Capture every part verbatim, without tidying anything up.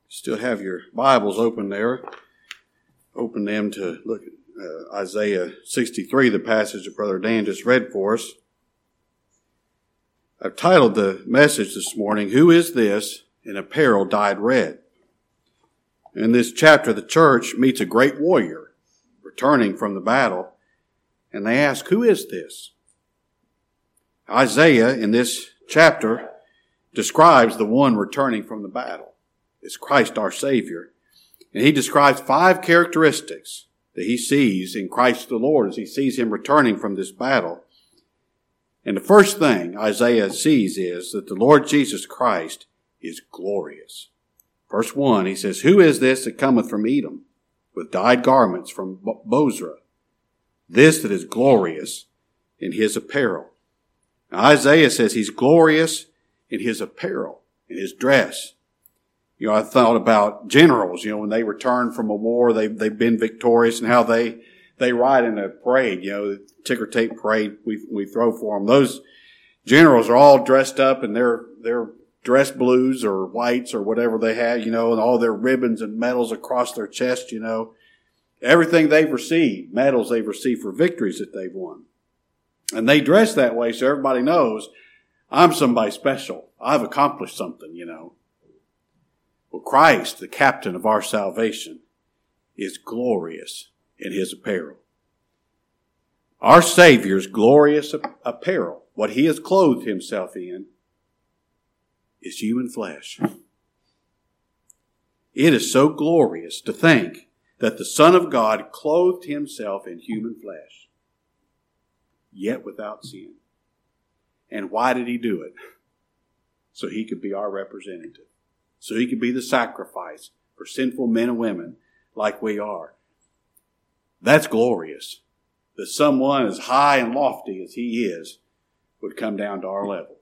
Still have your Bibles open there. Open them to look at uh, Isaiah sixty-three, the passage that Brother Dan just read for us. I've titled the message this morning, Who is This in Apparel Dyed Red? In this chapter, the church meets a great warrior returning from the battle, and they ask, Who is this? Isaiah, in this chapter, describes the one returning from the battle. It's Christ our Savior. And he describes five characteristics that he sees in Christ the Lord as he sees him returning from this battle. And the first thing Isaiah sees is that the Lord Jesus Christ is glorious. Verse one, he says, Who is this that cometh from Edom, with dyed garments from Bozrah? This that is glorious in his apparel. Now, Isaiah says he's glorious in his apparel, in his dress. You know, I thought about generals, you know, when they return from a war, they, they've been victorious, and how they, they ride in a parade, you know, the ticker tape parade we, we throw for them. Those generals are all dressed up in their, their dress blues or whites or whatever they have, you know, and all their ribbons and medals across their chest, you know. Everything they've received, medals they've received for victories that they've won. And they dress that way so everybody knows, I'm somebody special. I've accomplished something, you know. Well, Christ, the captain of our salvation, is glorious in his apparel. Our Savior's glorious apparel, what he has clothed himself in, is human flesh. It is so glorious to think that the Son of God clothed himself in human flesh, yet without sin. And why did he do it? So he could be our representative. So he could be the sacrifice for sinful men and women like we are. That's glorious. That someone as high and lofty as he is would come down to our level.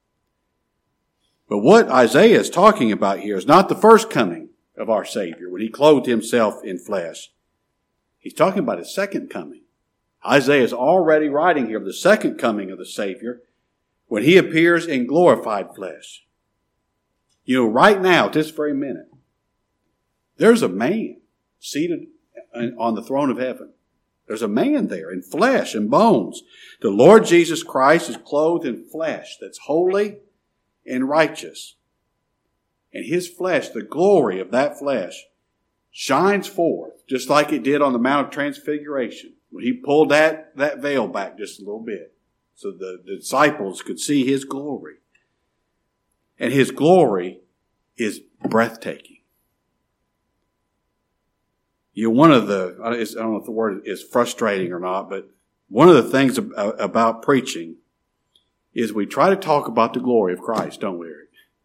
But what Isaiah is talking about here is not the first coming of our Savior when he clothed himself in flesh. He's talking about his second coming. Isaiah is already writing here of the second coming of the Savior when he appears in glorified flesh. You know, right now, at this very minute, there's a man seated on the throne of heaven. There's a man there in flesh and bones. The Lord Jesus Christ is clothed in flesh that's holy and righteous. And his flesh, the glory of that flesh, shines forth just like it did on the Mount of Transfiguration when he pulled that, that veil back just a little bit so the, the disciples could see his glory. And his glory is breathtaking. You know, one of the, I don't know if the word is frustrating or not, but one of the things about preaching is we try to talk about the glory of Christ, don't we, Eric?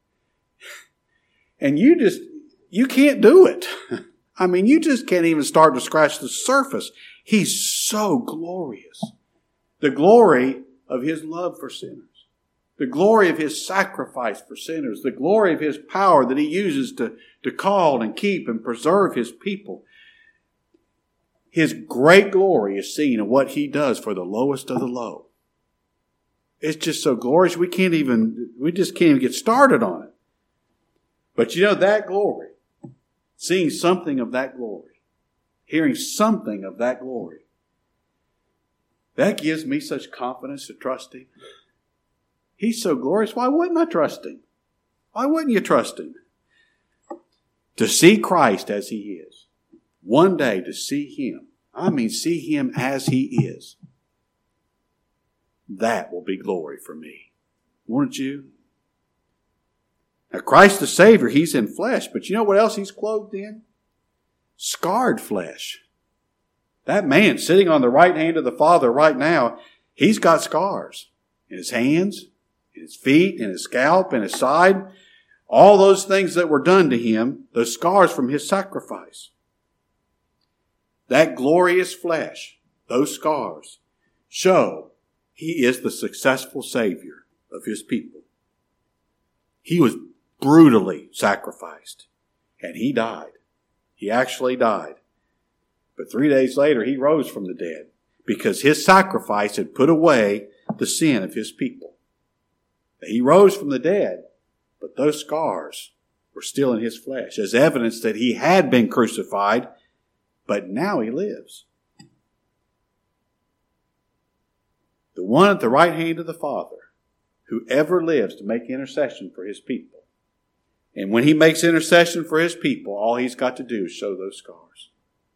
And you just, you can't do it. I mean, you just can't even start to scratch the surface. He's so glorious. The glory of his love for sinners. The glory of his sacrifice for sinners. The glory of his power that he uses to, to call and keep and preserve his people. His great glory is seen in what he does for the lowest of the low. It's just so glorious we can't even, we just can't even get started on it. But you know, that glory, seeing something of that glory, hearing something of that glory, that gives me such confidence to trust him. He's so glorious. Why wouldn't I trust him? Why wouldn't you trust him? To see Christ as he is. One day to see him. I mean, see him as he is. That will be glory for me. Wouldn't you? Now, Christ the Savior, he's in flesh. But you know what else he's clothed in? Scarred flesh. That man sitting on the right hand of the Father right now, he's got scars in his hands, in his feet, in his scalp, in his side. All those things that were done to him, those scars from his sacrifice. That glorious flesh, those scars, show he is the successful Savior of his people. He was brutally sacrificed, and he died. He actually died. But three days later, he rose from the dead because his sacrifice had put away the sin of his people. He rose from the dead, but those scars were still in his flesh, as evidence that he had been crucified, but now he lives. The one at the right hand of the Father, who ever lives to make intercession for his people. And when he makes intercession for his people, all he's got to do is show those scars.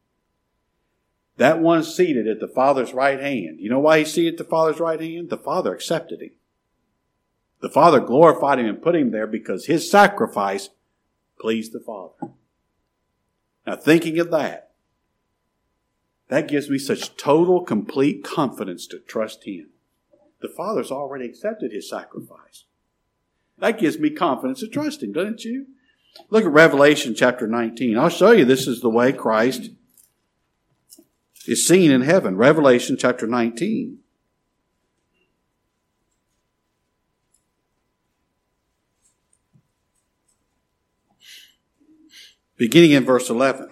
That one seated at the Father's right hand. You know why he's seated at the Father's right hand? The Father accepted him. The Father glorified him and put him there because his sacrifice pleased the Father. Now, thinking of that, that gives me such total, complete confidence to trust him. The Father's already accepted his sacrifice. That gives me confidence to trust him, doesn't you? Look at Revelation chapter nineteen. I'll show you this is the way Christ is seen in heaven. Revelation chapter nineteen. Beginning in verse eleven.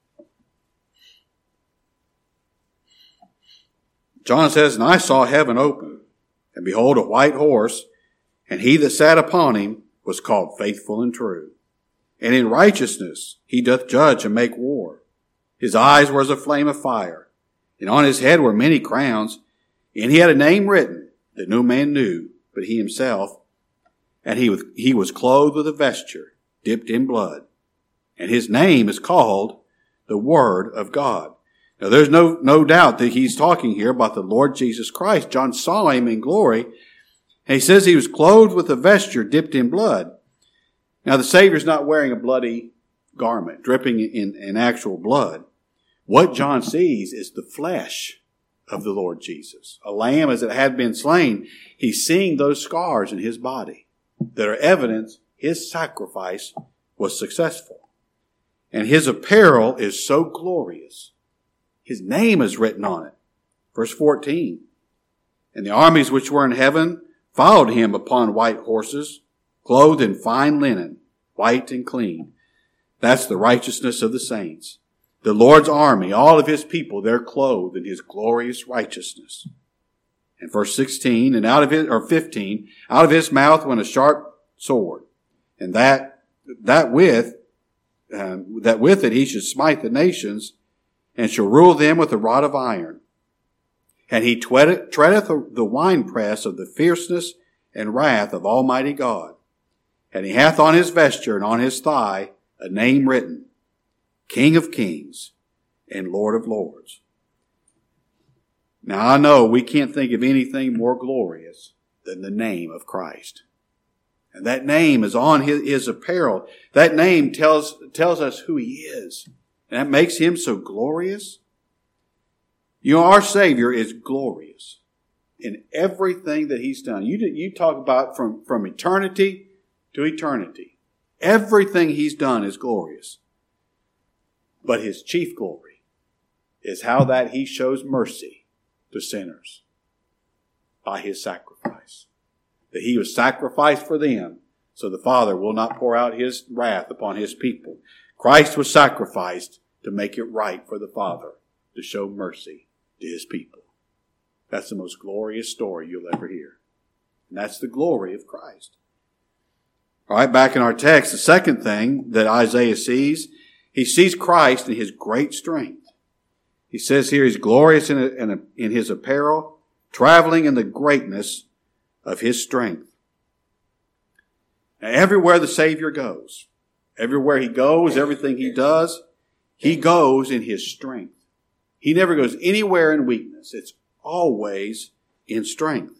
John says, "And I saw heaven open, and behold, a white horse, and he that sat upon him was called Faithful and True. And in righteousness he doth judge and make war. His eyes were as a flame of fire, and on his head were many crowns, and he had a name written that no man knew but he himself. And he was, he was clothed with a vesture dipped in blood. And his name is called the Word of God." Now there's no, no doubt that he's talking here about the Lord Jesus Christ. John saw him in glory. And he says he was clothed with a vesture dipped in blood. Now the Savior's not wearing a bloody garment, dripping in, in actual blood. What John sees is the flesh of the Lord Jesus. A lamb as it had been slain. He's seeing those scars in his body that are evidence his sacrifice was successful. And his apparel is so glorious. His name is written on it. Verse fourteen. "And the armies which were in heaven followed him upon white horses, clothed in fine linen, white and clean." That's the righteousness of the saints. The Lord's army, all of his people, they're clothed in his glorious righteousness. And verse sixteen, and out of his, or fifteen, out of his mouth went a sharp sword, and that, that with, um, that with it he should smite the nations, and shall rule them with a rod of iron. And he treadeth, treadeth the winepress of the fierceness and wrath of Almighty God. And he hath on his vesture and on his thigh a name written, King of Kings and Lord of Lords. Now I know we can't think of anything more glorious than the name of Christ. And that name is on his, his apparel. That name tells, tells us who he is. And that makes him so glorious. You know, our Savior is glorious in everything that he's done. You, you talk about from, from eternity to eternity. Everything he's done is glorious. But his chief glory is how that he shows mercy to sinners by his sacrifice. That he was sacrificed for them, so the Father will not pour out his wrath upon his people. Christ was sacrificed to make it right for the Father to show mercy to his people. That's the most glorious story you'll ever hear. And that's the glory of Christ. All right, back in our text, the second thing that Isaiah sees, he sees Christ in his great strength. He says here he's glorious in, a, in, a, in his apparel, traveling in the greatness of his strength. Now, everywhere the Savior goes, everywhere he goes, everything he does, he goes in his strength. He never goes anywhere in weakness. It's always in strength.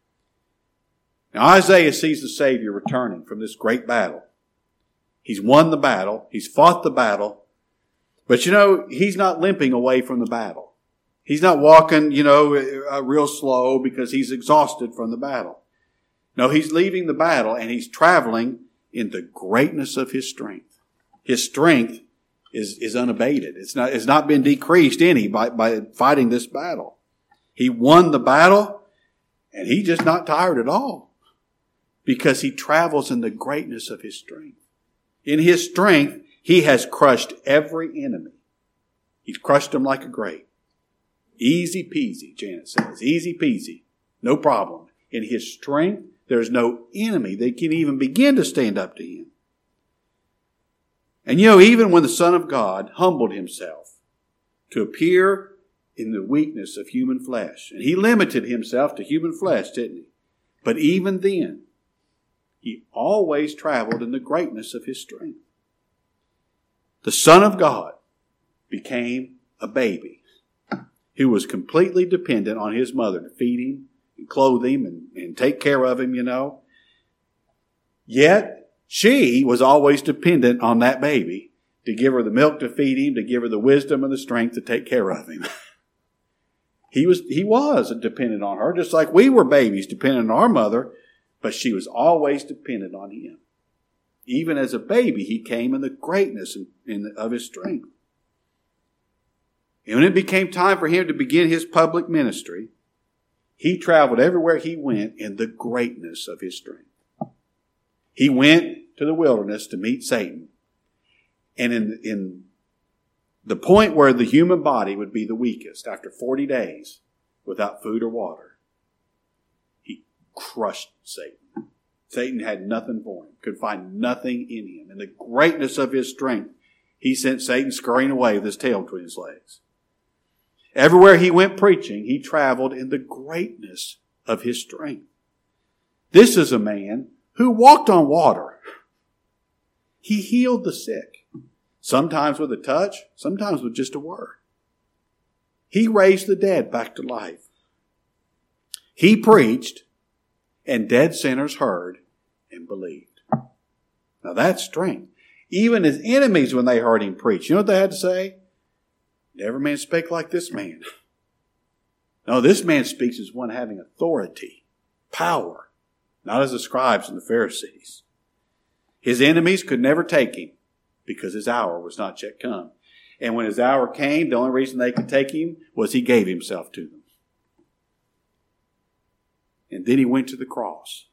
Now Isaiah sees the Savior returning from this great battle. He's won the battle. He's fought the battle. But you know, he's not limping away from the battle. He's not walking, you know, uh, real slow because he's exhausted from the battle. No, he's leaving the battle and he's traveling in the greatness of his strength. His strength is, is unabated. It's not, it's not been decreased any by, by fighting this battle. He won the battle and he's just not tired at all because he travels in the greatness of his strength. In his strength, he has crushed every enemy. He's crushed them like a grape. Easy peasy, Janet says. Easy peasy. No problem. In his strength, there's no enemy that can even begin to stand up to him. And you know, even when the Son of God humbled himself to appear in the weakness of human flesh, and he limited himself to human flesh, didn't he? But even then, he always traveled in the greatness of his strength. The Son of God became a baby who was completely dependent on his mother to feed him and clothe him and, and take care of him, you know. Yet, she was always dependent on that baby to give her the milk to feed him, to give her the wisdom and the strength to take care of him. He was, he was dependent on her, just like we were babies dependent on our mother, but she was always dependent on him. Even as a baby, he came in the greatness in, in, of his strength. And when it became time for him to begin his public ministry, he traveled everywhere he went in the greatness of his strength. He went to the wilderness to meet Satan. And in, in the point where the human body would be the weakest, after forty days without food or water, he crushed Satan. Satan had nothing for him, could find nothing in him. In the greatness of his strength, he sent Satan scurrying away with his tail between his legs. Everywhere he went preaching, he traveled in the greatness of his strength. This is a man who walked on water. He healed the sick, sometimes with a touch, sometimes with just a word. He raised the dead back to life. He preached, and dead sinners heard and believed. Now that's strength. Even his enemies, when they heard him preach, you know what they had to say? Never man spake like this man. No, this man speaks as one having authority, power, not as the scribes and the Pharisees. His enemies could never take him because his hour was not yet come. And when his hour came, the only reason they could take him was he gave himself to them. And then he went to the cross.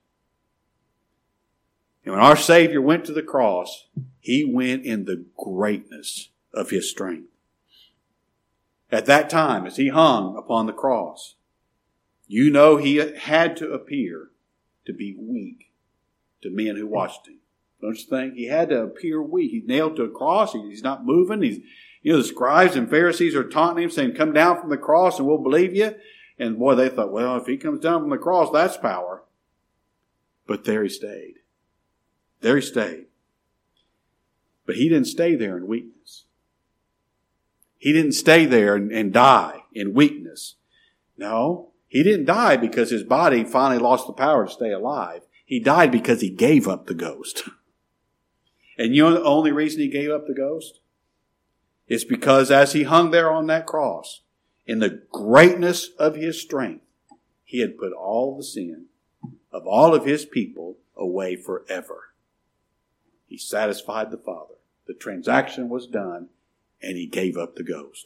And when our Savior went to the cross, he went in the greatness of his strength. At that time, as he hung upon the cross, you know he had to appear to be weak to men who watched him. Don't you think? He had to appear weak. He's nailed to a cross. He's not moving. He's, you know, the scribes and Pharisees are taunting him, saying, come down from the cross and we'll believe you. And boy, they thought, well, if he comes down from the cross, that's power. But there he stayed. There he stayed. But he didn't stay there in weakness. He didn't stay there and, and die in weakness. No, he didn't die because his body finally lost the power to stay alive. He died because he gave up the ghost. And you know the only reason he gave up the ghost? It's because as he hung there on that cross, in the greatness of his strength, he had put all the sin of all of his people away forever. He satisfied the Father. The transaction was done, and he gave up the ghost.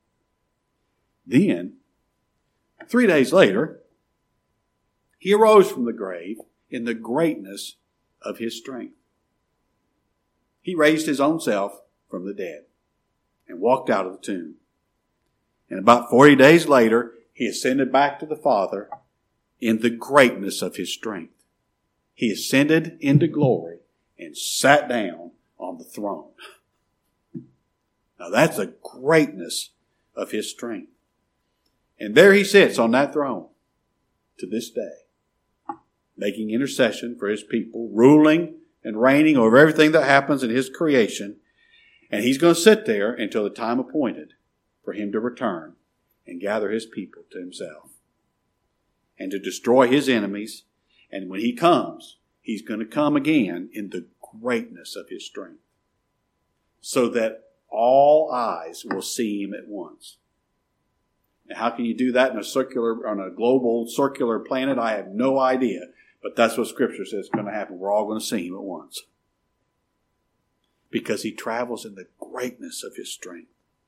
Then, three days later, he arose from the grave in the greatness of his strength. He raised his own self from the dead and walked out of the tomb. And about forty days later, he ascended back to the Father in the greatness of his strength. He ascended into glory and sat down on the throne. Now that's the greatness of his strength. And there he sits on that throne to this day, making intercession for his people, ruling and reigning over everything that happens in his creation. And he's going to sit there until the time appointed for him to return and gather his people to himself and to destroy his enemies. And when he comes, he's going to come again in the greatness of his strength so that all eyes will see him at once. Now, how can you do that in a circular, on a global circular planet? I have no idea. But that's what Scripture says is going to happen. We're all going to see him at once. Because he travels in the greatness of his strength.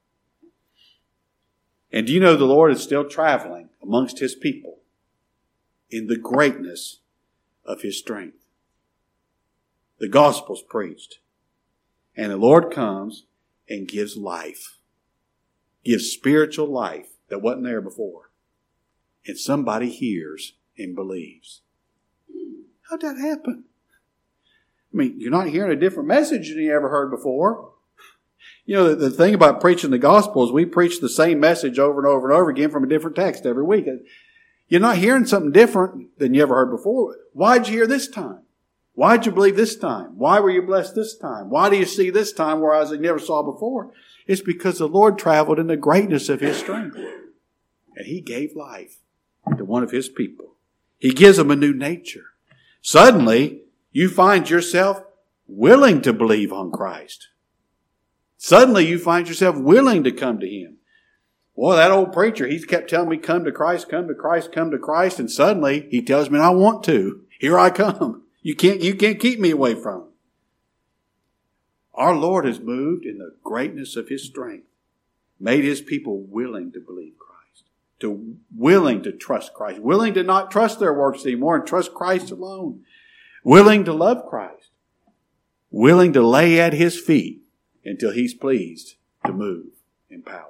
And do you know the Lord is still traveling amongst his people in the greatness of his strength? The gospel's preached. And the Lord comes and gives life. Gives spiritual life that wasn't there before. And somebody hears and believes. How'd that happen? I mean, you're not hearing a different message than you ever heard before. You know, the, the thing about preaching the gospel is we preach the same message over and over and over again from a different text every week. You're not hearing something different than you ever heard before. Why'd you hear this time? Why'd you believe this time? Why were you blessed this time? Why do you see this time whereas you never saw before? It's because the Lord traveled in the greatness of His strength. And He gave life to one of His people. He gives them a new nature. Suddenly, you find yourself willing to believe on Christ. Suddenly, you find yourself willing to come to Him. Well, that old preacher, he's kept telling me, come to Christ, come to Christ, come to Christ. And suddenly, he tells me, I want to. Here I come. You can't, you can't keep me away from Him. Our Lord has moved in the greatness of His strength, made His people willing to believe Christ, to willing to trust Christ, willing to not trust their works anymore and trust Christ alone, willing to love Christ, willing to lay at His feet until He's pleased to move in power.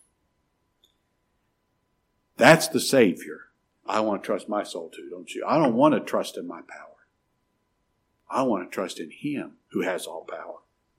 That's the Savior I want to trust my soul to, don't you? I don't want to trust in my power. I want to trust in Him who has all power.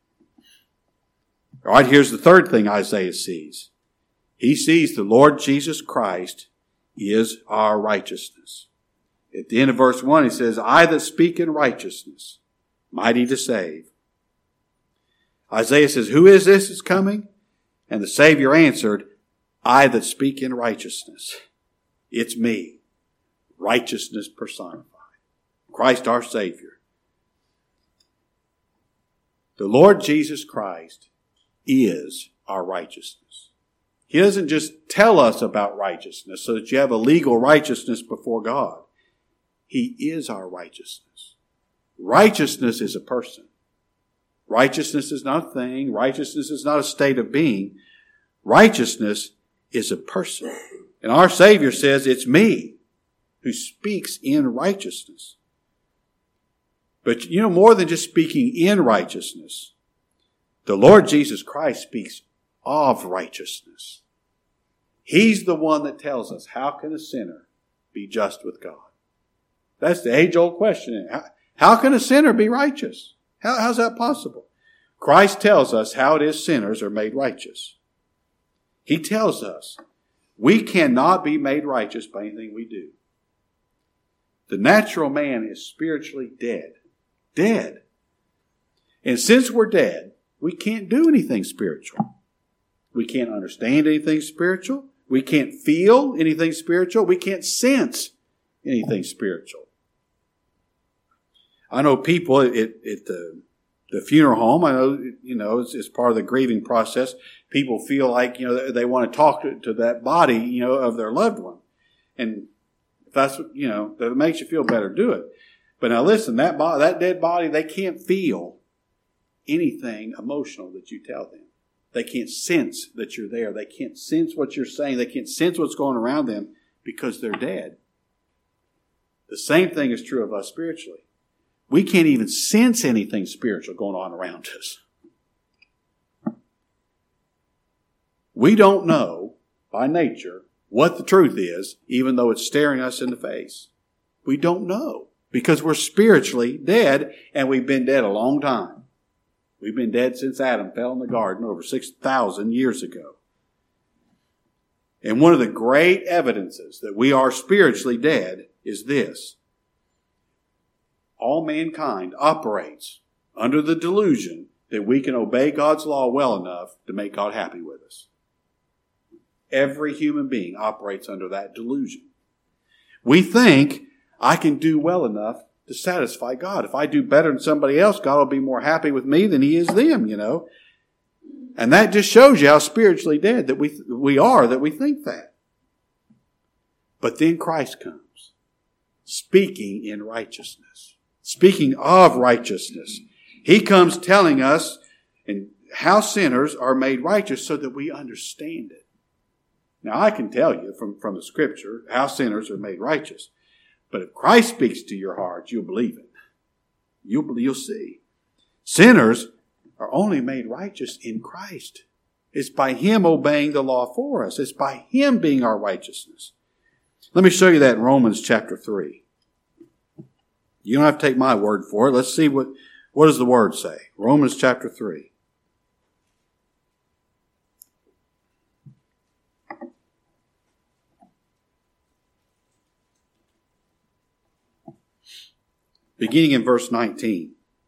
All right, here's the third thing Isaiah sees. He sees the Lord Jesus Christ is our righteousness. At the end of verse one, he says, I that speak in righteousness, mighty to save. Isaiah says, who is this that's coming? And the Savior answered, I that speak in righteousness. It's me. Righteousness personified. Christ our Savior. The Lord Jesus Christ is our righteousness. He doesn't just tell us about righteousness so that you have a legal righteousness before God. He is our righteousness. Righteousness is a person. Righteousness is not a thing. Righteousness is not a state of being. Righteousness is a person. And our Savior says, it's me who speaks in righteousness. But you know, more than just speaking in righteousness, the Lord Jesus Christ speaks of righteousness. He's the one that tells us, how can a sinner be just with God? That's the age-old question. How, how can a sinner be righteous? How, how's that possible? Christ tells us how it is sinners are made righteous. He tells us we cannot be made righteous by anything we do. The natural man is spiritually dead. Dead. And since we're dead, we can't do anything spiritual. We can't understand anything spiritual. We can't feel anything spiritual. We can't sense anything spiritual. I know people at, at the, the funeral home, I know, you know, it's, it's part of the grieving process. People feel like, you know, they want to talk to, to that body, you know, of their loved one. And if that's, you know, that makes you feel better, do it. But now listen, that body, that dead body, they can't feel anything emotional that you tell them. They can't sense that you're there. They can't sense what you're saying. They can't sense what's going around them because they're dead. The same thing is true of us spiritually. We can't even sense anything spiritual going on around us. We don't know by nature what the truth is, even though it's staring us in the face. We don't know because we're spiritually dead, and we've been dead a long time. We've been dead since Adam fell in the garden over six thousand years ago. And one of the great evidences that we are spiritually dead is this. All mankind operates under the delusion that we can obey God's law well enough to make God happy with us. Every human being operates under that delusion. We think, I can do well enough to satisfy God. If I do better than somebody else, God will be more happy with me than He is them, you know. And that just shows you how spiritually dead that we, we are, that we think that. But then Christ comes, speaking in righteousness, speaking of righteousness. He comes telling us and how sinners are made righteous so that we understand it. Now, I can tell you from, from the Scripture how sinners are made righteous. But if Christ speaks to your heart, you'll believe it. You'll, you'll see. Sinners are only made righteous in Christ. It's by Him obeying the law for us. It's by Him being our righteousness. Let me show you that in Romans chapter three. You don't have to take my word for it. Let's see what, What does the Word say? Romans chapter three. Beginning in verse nineteen.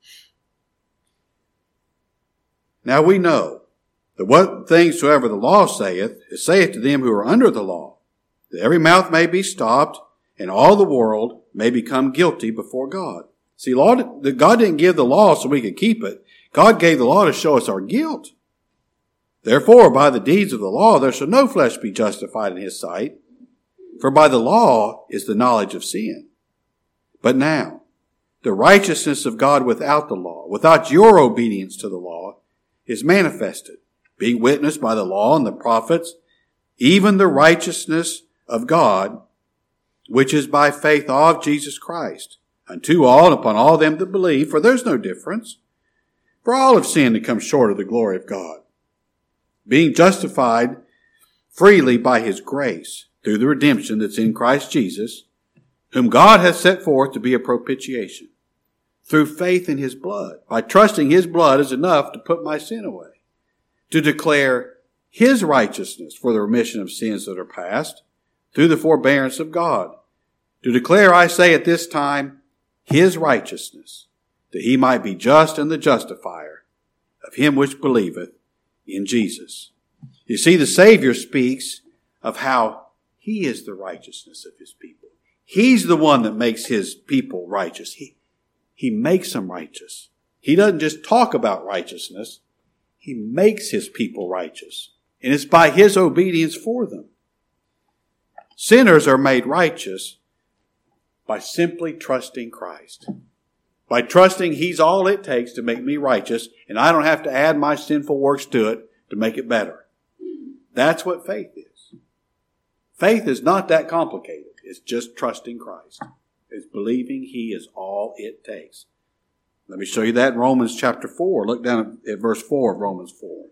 Now we know that what things soever the law saith, it saith to them who are under the law, that every mouth may be stopped, and all the world may become guilty before God. See, law, God didn't give the law so we could keep it. God gave the law to show us our guilt. Therefore, by the deeds of the law, there shall no flesh be justified in his sight. For by the law is the knowledge of sin. But now, the righteousness of God without the law, without your obedience to the law, is manifested, being witnessed by the law and the prophets, even the righteousness of God, which is by faith of Jesus Christ, unto all and upon all them that believe, for there's no difference. For all have sinned and come short of the glory of God, being justified freely by his grace, through the redemption that's in Christ Jesus, whom God hath set forth to be a propitiation, through faith in his blood. By trusting his blood is enough to put my sin away, to declare his righteousness for the remission of sins that are past, through the forbearance of God, to declare, I say at this time, his righteousness, that he might be just and the justifier of him which believeth in Jesus. You see, the Savior speaks of how he is the righteousness of his people. He's the one that makes his people righteous. He, he makes them righteous. He doesn't just talk about righteousness. He makes his people righteous. And it's by his obedience for them. Sinners are made righteous by simply trusting Christ. By trusting he's all it takes to make me righteous, and I don't have to add my sinful works to it to make it better. That's what faith is. Faith is not that complicated. It's just trusting Christ. It's believing he is all it takes. Let me show you that in Romans chapter four. Look down at verse four of Romans four.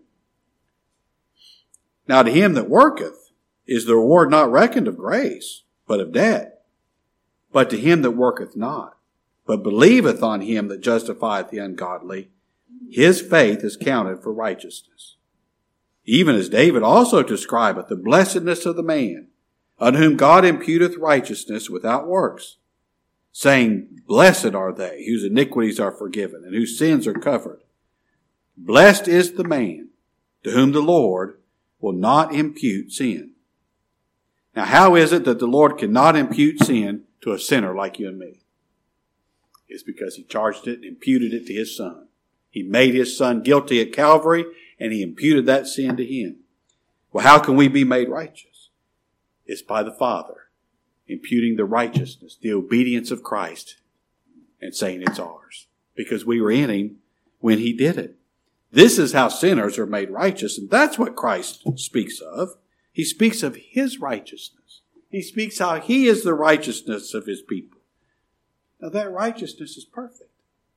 Now to him that worketh is the reward not reckoned of grace, but of debt. But to him that worketh not, but believeth on him that justifieth the ungodly, his faith is counted for righteousness. Even as David also describeth the blessedness of the man, on whom God imputeth righteousness without works, saying, Blessed are they whose iniquities are forgiven, and whose sins are covered. Blessed is the man to whom the Lord will not impute sin. Now, how is it that the Lord cannot impute sin to a sinner like you and me? It's because he charged it and imputed it to his Son. He made his Son guilty at Calvary, and he imputed that sin to him. Well, how can we be made righteous? It's by the Father imputing the righteousness, the obedience of Christ, and saying it's ours, because we were in him when he did it. This is how sinners are made righteous, and that's what Christ speaks of. He speaks of his righteousness. He speaks how he is the righteousness of his people. Now that righteousness is perfect.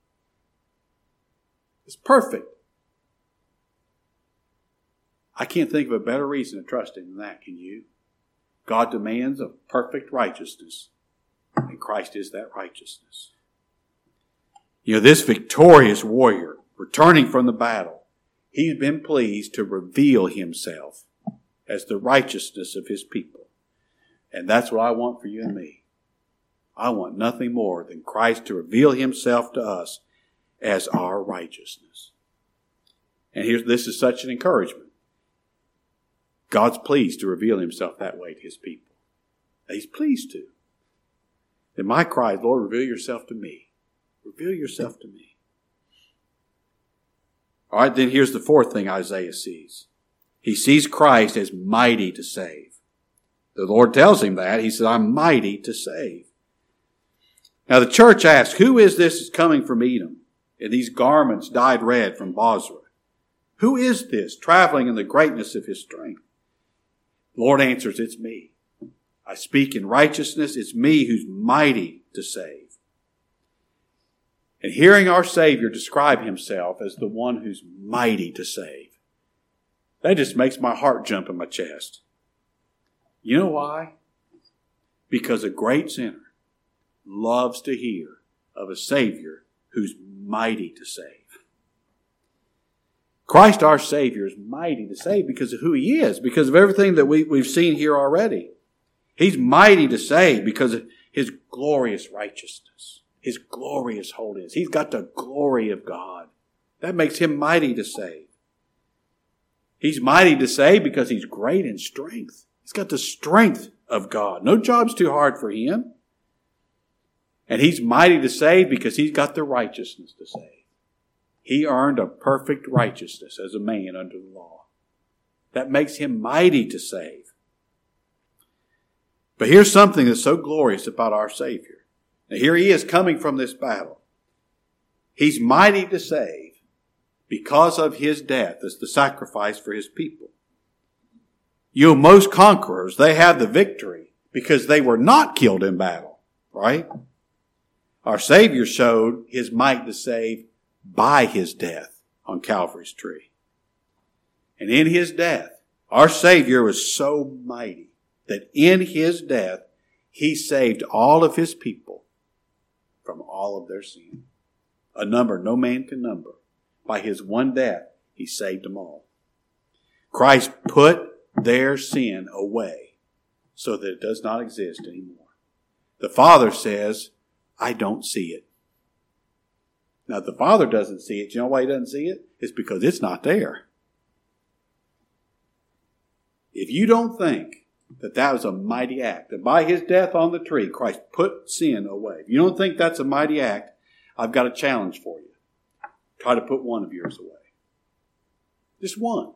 It's perfect. I can't think of a better reason to trust him than that, can you? God demands a perfect righteousness, and Christ is that righteousness. You know, this victorious warrior, returning from the battle, he's been pleased to reveal himself as the righteousness of his people. And that's what I want for you and me. I want nothing more than Christ to reveal himself to us as our righteousness. And here's, this is such an encouragement. God's pleased to reveal himself that way to his people. He's pleased to. And my cry is, Lord, reveal yourself to me. Reveal yourself to me. All right, then here's the fourth thing Isaiah sees. He sees Christ as mighty to save. The Lord tells him that. He says, I'm mighty to save. Now the church asks, who is this that's coming from Edom in these garments dyed red from Bozrah? Who is this traveling in the greatness of his strength? The Lord answers, it's me. I speak in righteousness. It's me who's mighty to save. And hearing our Savior describe himself as the one who's mighty to save, that just makes my heart jump in my chest. You know why? Because a great sinner loves to hear of a Savior who's mighty to save. Christ our Savior is mighty to save because of who He is, because of everything that we, we've seen here already. He's mighty to save because of His glorious righteousness, His glorious holiness. He's got the glory of God. That makes Him mighty to save. He's mighty to save because He's great in strength. He's got the strength of God. No job's too hard for Him. And He's mighty to save because He's got the righteousness to save. He earned a perfect righteousness as a man under the law. That makes Him mighty to save. But here's something that's so glorious about our Savior. Now here He is coming from this battle. He's mighty to save because of His death as the sacrifice for His people. You know, most conquerors, they have the victory because they were not killed in battle, right? Our Savior showed His might to save by His death on Calvary's tree. And in His death, our Savior was so mighty that in His death, He saved all of His people from all of their sin. A number no man can number. By His one death, He saved them all. Christ put their sin away so that it does not exist anymore. The Father says, I don't see it. Now, if the Father doesn't see it, you know why He doesn't see it? It's because it's not there. If you don't think that that was a mighty act, that by His death on the tree, Christ put sin away, if you don't think that's a mighty act, I've got a challenge for you. Try to put one of yours away. Just one.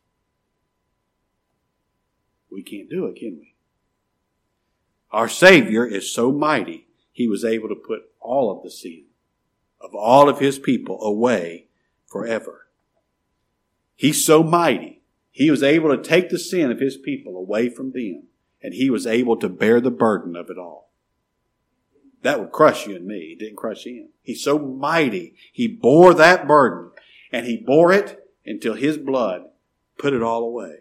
We can't do it, can we? Our Savior is so mighty, He was able to put all of the sin of all of His people away forever. He's so mighty, He was able to take the sin of His people away from them, and He was able to bear the burden of it all. That would crush you and me. It didn't crush Him. He's so mighty, He bore that burden, and He bore it until His blood put it all away.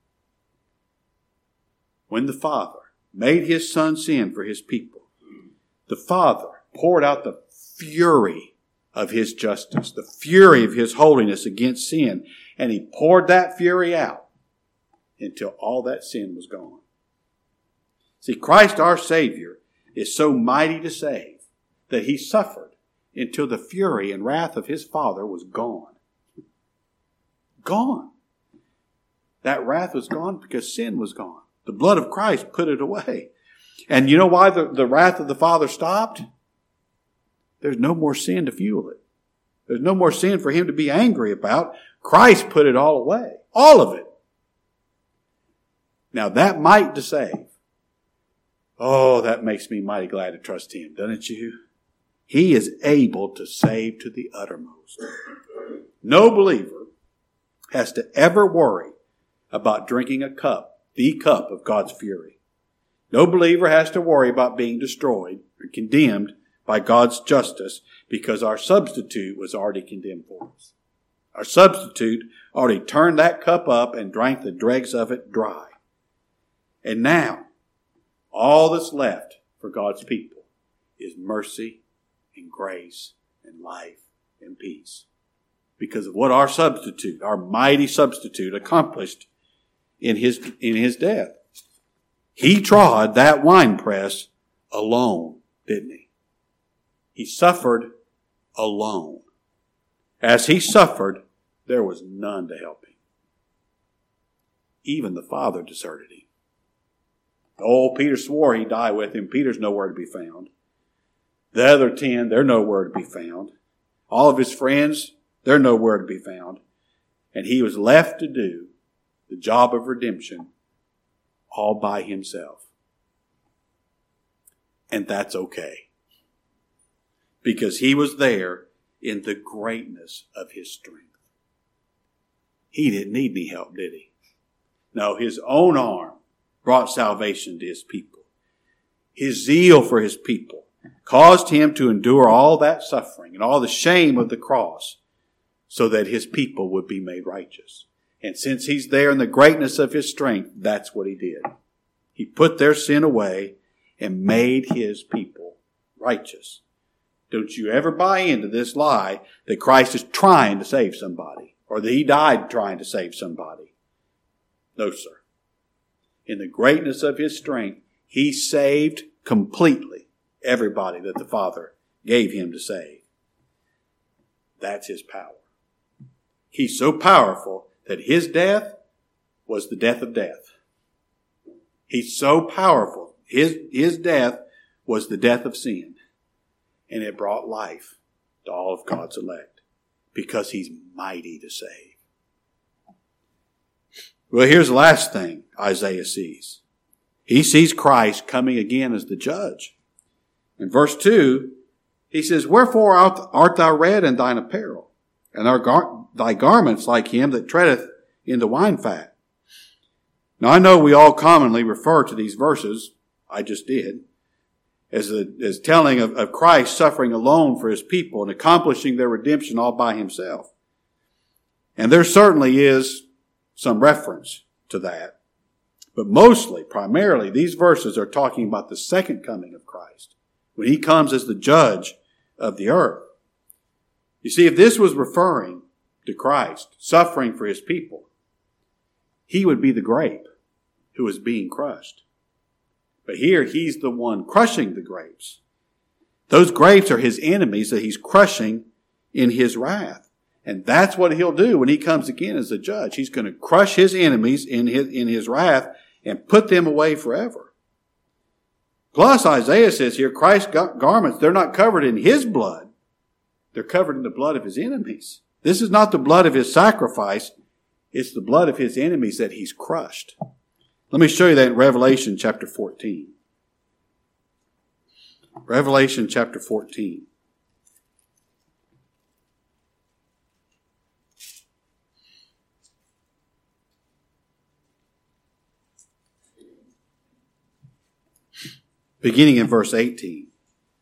When the Father made His Son sin for His people, the Father poured out the fury of His justice, the fury of His holiness against sin, and He poured that fury out until all that sin was gone. See, Christ our Savior is so mighty to save that He suffered until the fury and wrath of His Father was gone. Gone. That wrath was gone because sin was gone. The blood of Christ put it away. And you know why the, the wrath of the Father stopped? There's no more sin to fuel it. There's no more sin for Him to be angry about. Christ put it all away. All of it. Now that might to save. Oh, that makes me mighty glad to trust Him, doesn't you? He is able to save to the uttermost. No believer has to ever worry about drinking a cup, the cup of God's fury. No believer has to worry about being destroyed or condemned by God's justice because our substitute was already condemned for us. Our substitute already turned that cup up and drank the dregs of it dry. And now, all that's left for God's people is mercy and grace and life and peace. Because of what our substitute, our mighty substitute, accomplished in his, in his death. He trod that winepress alone, didn't he? He suffered alone. As he suffered, there was none to help him. Even the Father deserted him. Oh, Peter swore he'd die with him. Peter's nowhere to be found. The other ten, they're nowhere to be found. All of his friends, they're nowhere to be found. And he was left to do the job of redemption all by himself. And that's okay. Because he was there in the greatness of his strength. He didn't need any help, did he? No, his own arm brought salvation to his people. His zeal for his people caused him to endure all that suffering and all the shame of the cross so that his people would be made righteous. And since he's there in the greatness of his strength, that's what he did. He put their sin away and made his people righteous. Don't you ever buy into this lie that Christ is trying to save somebody or that he died trying to save somebody. No, sir. In the greatness of his strength, he saved completely everybody that the Father gave him to save. That's his power. He's so powerful that his death was the death of death. He's so powerful. His, his death was the death of sin. And it brought life to all of God's elect because he's mighty to save. Well, here's the last thing Isaiah sees. He sees Christ coming again as the judge. In verse two, he says, Wherefore art, art thou red in thine apparel, and are gar- thy garments like him that treadeth in the wine fat? Now, I know we all commonly refer to these verses, I just did, as, a, as telling of, of Christ suffering alone for his people and accomplishing their redemption all by himself. And there certainly is some reference to that. But mostly, primarily, these verses are talking about the second coming of Christ, when he comes as the judge of the earth. You see, if this was referring to Christ suffering for his people, he would be the grape who is being crushed. But here, he's the one crushing the grapes. Those grapes are his enemies that he's crushing in his wrath. And that's what he'll do when he comes again as a judge. He's going to crush his enemies in his, in his wrath and put them away forever. Plus, Isaiah says here, Christ's garments, they're not covered in his blood. They're covered in the blood of his enemies. This is not the blood of his sacrifice. It's the blood of his enemies that he's crushed. Let me show you that in Revelation chapter fourteen. Revelation chapter fourteen. Beginning in verse eighteen.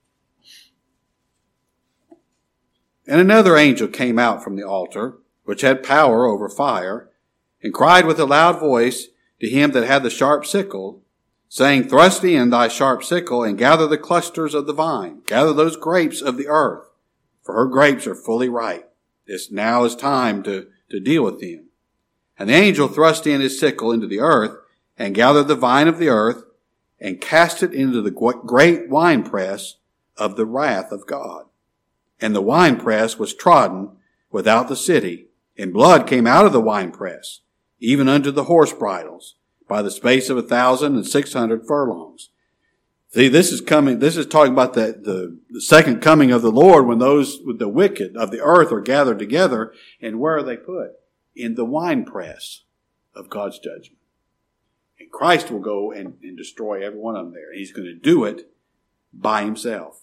And another angel came out from the altar, which had power over fire, and cried with a loud voice to him that had the sharp sickle, saying, Thrust in thy sharp sickle, and gather the clusters of the vine, gather those grapes of the earth, for her grapes are fully ripe. This now is time to, to deal with them. And the angel thrust in his sickle into the earth, and gathered the vine of the earth, and cast it into the great winepress of the wrath of God. And the winepress was trodden without the city, and blood came out of the winepress, even unto the horse bridles, by the space of a thousand and six hundred furlongs. See, this is coming, this is talking about the, the, the second coming of the Lord when those with the wicked of the earth are gathered together. And where are they put? In the winepress of God's judgment. And Christ will go and, and destroy every one of them there. He's going to do it by himself.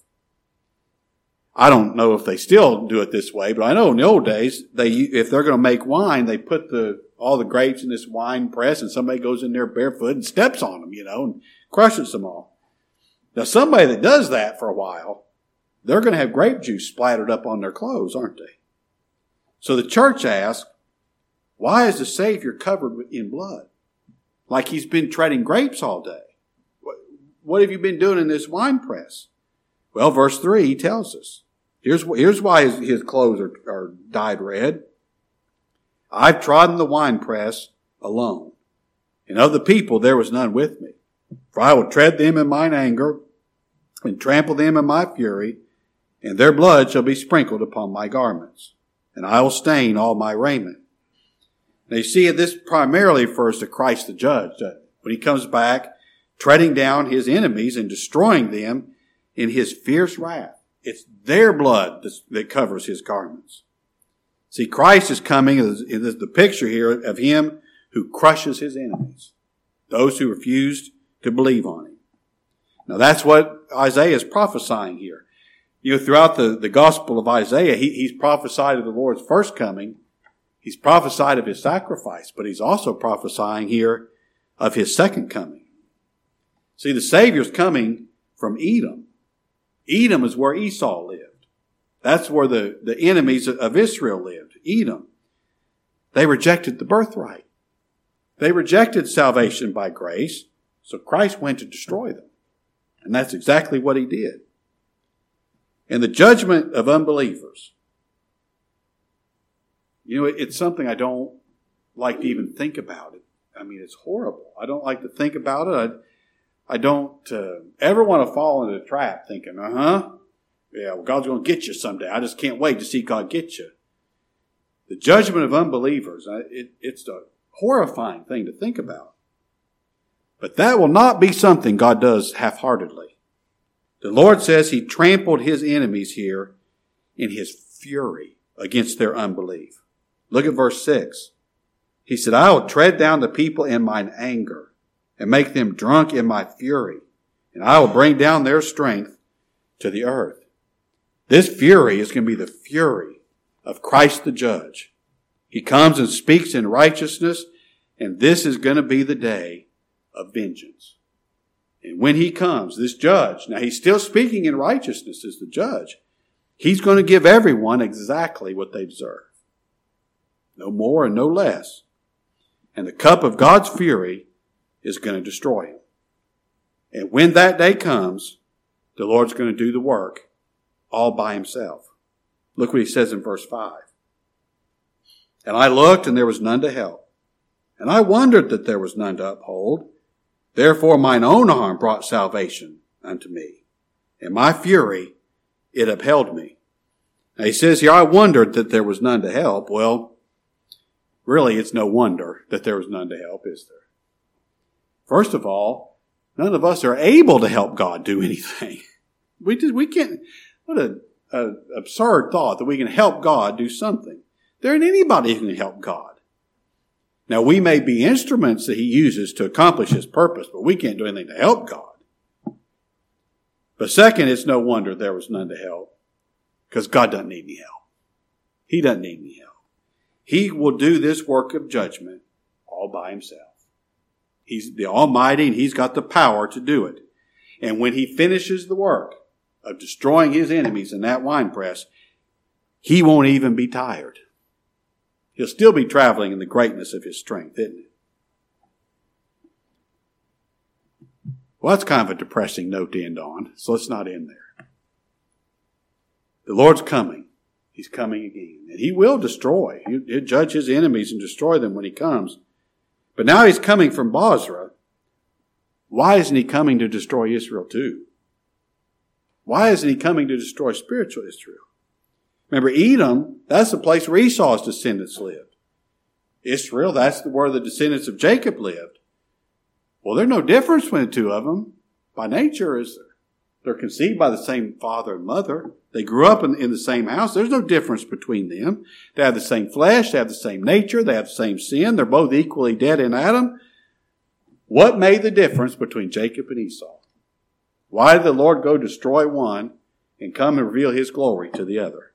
I don't know if they still do it this way, but I know in the old days, they if they're going to make wine, they put the all the grapes in this wine press, and somebody goes in there barefoot and steps on them, you know, and crushes them all. Now, somebody that does that for a while, they're going to have grape juice splattered up on their clothes, aren't they? So the church asks, why is the Savior covered in blood? Like he's been treading grapes all day. What, what have you been doing in this wine press? Well, verse three, he tells us. Here's, here's why his, his clothes are, are dyed red. I've trodden the winepress alone, and of the people there was none with me. For I will tread them in mine anger, and trample them in my fury, and their blood shall be sprinkled upon my garments, and I will stain all my raiment. Now you see, this primarily refers to Christ the judge. When he comes back, treading down his enemies and destroying them in his fierce wrath. It's their blood that covers his garments. See, Christ is coming, is the picture here of him who crushes his enemies, those who refused to believe on him. Now that's what Isaiah is prophesying here. You know, throughout the, the Gospel of Isaiah, he, he's prophesied of the Lord's first coming. He's prophesied of his sacrifice, but he's also prophesying here of his second coming. See, the Savior's coming from Edom. Edom is where Esau lived. That's where the, the enemies of Israel lived, Edom. They rejected the birthright. They rejected salvation by grace, so Christ went to destroy them. And that's exactly what he did. And the judgment of unbelievers. You know, it's something I don't like to even think about. It. I mean, it's horrible. I don't like to think about it. I, I don't uh, ever want to fall into the trap thinking, uh-huh, yeah, well, God's going to get you someday. I just can't wait to see God get you. The judgment of unbelievers, it, it's a horrifying thing to think about. But that will not be something God does half-heartedly. The Lord says he trampled his enemies here in his fury against their unbelief. Look at verse six. He said, I will tread down the people in mine anger and make them drunk in my fury, and I will bring down their strength to the earth. This fury is going to be the fury of Christ the judge. He comes and speaks in righteousness, and this is going to be the day of vengeance. And when he comes, this judge, now he's still speaking in righteousness as the judge, he's going to give everyone exactly what they deserve. No more and no less. And the cup of God's fury is going to destroy him. And when that day comes, the Lord's going to do the work all by himself. Look what he says in verse five. And I looked, and there was none to help. And I wondered that there was none to uphold. Therefore mine own arm brought salvation unto me. And my fury, it upheld me. Now he says here, I wondered that there was none to help. Well, really, it's no wonder that there was none to help, is there? First of all, none of us are able to help God do anything. We just, we can't, what an absurd thought that we can help God do something. There ain't anybody who can help God. Now, we may be instruments that he uses to accomplish his purpose, but we can't do anything to help God. But second, it's no wonder there was none to help, because God doesn't need any help. He doesn't need any help. He will do this work of judgment all by himself. He's the Almighty, and he's got the power to do it. And when he finishes the work of destroying his enemies in that winepress, he won't even be tired. He'll still be traveling in the greatness of his strength, isn't it? Well, that's kind of a depressing note to end on, so let's not end there. The Lord's coming. He's coming again. And he will destroy. He'll judge his enemies and destroy them when he comes. But now he's coming from Bozrah. Why isn't he coming to destroy Israel too? Why isn't he coming to destroy spiritual Israel? Remember, Edom, that's the place where Esau's descendants lived. Israel, that's where the descendants of Jacob lived. Well, there's no difference between the two of them by nature, is there? They're conceived by the same father and mother. They grew up in, in the same house. There's no difference between them. They have the same flesh. They have the same nature. They have the same sin. They're both equally dead in Adam. What made the difference between Jacob and Esau? Why did the Lord go destroy one and come and reveal his glory to the other?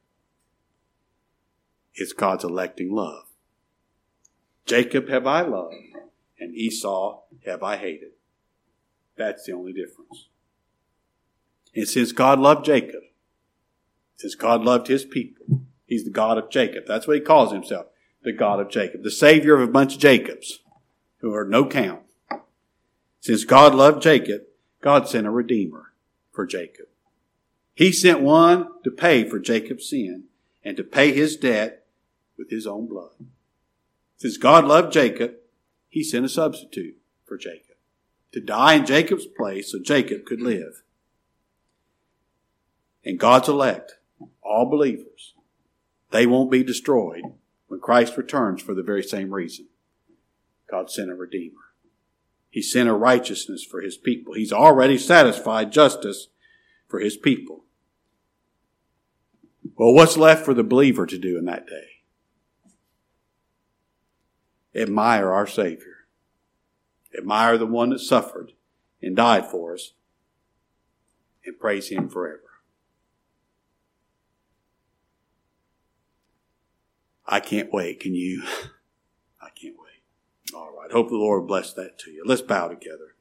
It's God's electing love. Jacob have I loved, and Esau have I hated. That's the only difference. And since God loved Jacob, since God loved his people, he's the God of Jacob. That's what he calls himself, the God of Jacob, the Savior of a bunch of Jacobs who are no count. Since God loved Jacob, God sent a Redeemer for Jacob. He sent one to pay for Jacob's sin and to pay his debt with his own blood. Since God loved Jacob, he sent a substitute for Jacob to die in Jacob's place so Jacob could live. And God's elect, all believers, they won't be destroyed when Christ returns for the very same reason. God sent a Redeemer. He sent a righteousness for his people. He's already satisfied justice for his people. Well, what's left for the believer to do in that day? Admire our Savior. Admire the one that suffered and died for us, and praise him forever. I can't wait. Can you? I can't wait. All right. Hope the Lord bless that to you. Let's bow together.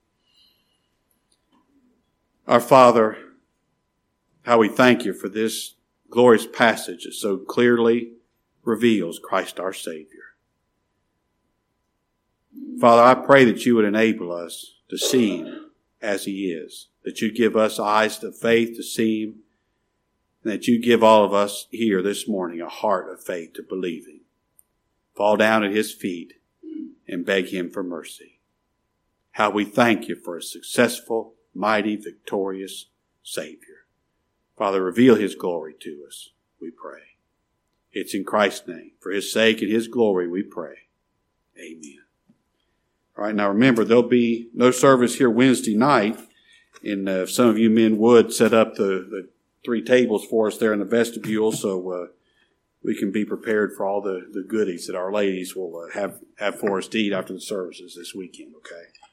Our Father, how we thank you for this glorious passage that so clearly reveals Christ our Savior. Father, I pray that you would enable us to see him as he is, that you give us eyes of faith to see him, and that you give all of us here this morning a heart of faith to believe Him. Fall down at His feet and beg Him for mercy. How we thank You for a successful, mighty, victorious Savior. Father, reveal His glory to us, we pray. It's in Christ's name. For His sake and His glory we pray. Amen. All right, now remember, there'll be no service here Wednesday night. And uh, if some of you men would set up the, the three tables for us there in the vestibule so uh, we can be prepared for all the, the goodies that our ladies will uh, have, have for us to eat after the services this weekend, okay?